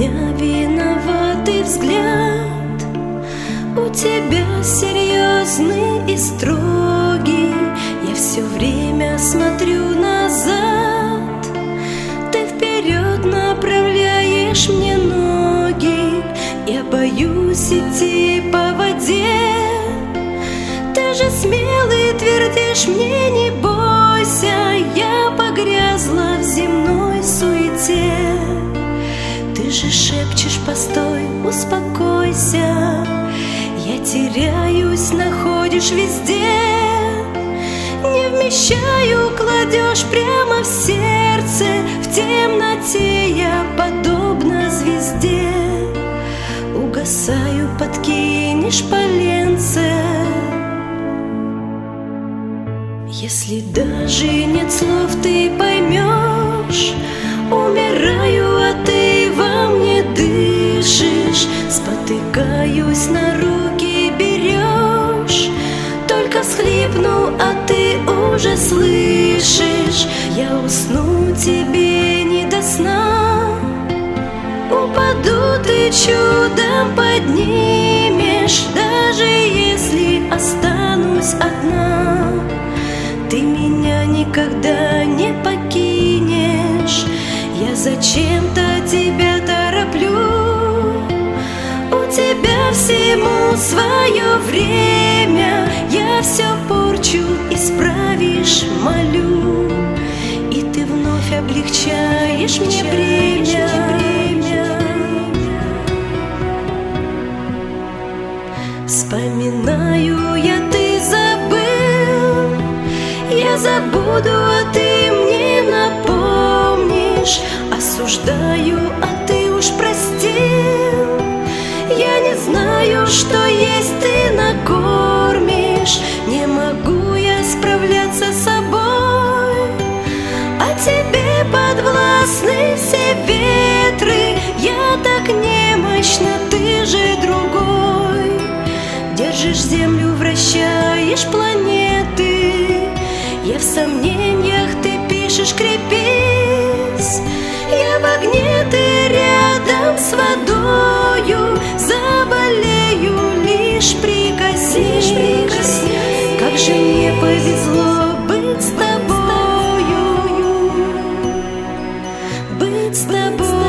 меня виноватый взгляд, у тебя серьезный и строгий. Я все время смотрю назад, ты вперед направляешь мне ноги. Я боюсь идти по воде, ты же смелый твердишь мне: не бойся, я погрязла в земной суете. Ты же шепчешь: постой, успокойся. Я теряюсь, находишь везде, не вмещаю, кладешь прямо в сердце. В темноте я подобна звезде, угасаю, подкинешь поленце. Если даже нет слов, ты поймешь, умираю, а ты во мне дышишь. Спотыкаюсь, на руки берешь, только всхлипну, а ты уже слышишь. Я усну, тебе не до сна, упаду, ты чудом поднимешь. Даже если останусь одна, ты меня никогда не покинешь. Я зачем-то тебя тороплю, у тебя всему свое время. Я все порчу, исправишь, молю, и ты вновь облегчаешь мне бремя. Вспоминаю я, ты забыл, я забуду, а ты мне напомнишь. Осуждаю, а ты уж простил. Я не знаю, что есть, ты накормишь. Не могу я справляться с собой, а тебе подвластны все ветры. Я так немощна, ты же другой. Держишь землю, вращаешь планеты. Я в сомнениях, ты пишешь: крепись. Я в огне, ты рядом с водою. Заболею, лишь прикоснись. Как же мне повезло быть с тобою, быть с тобой.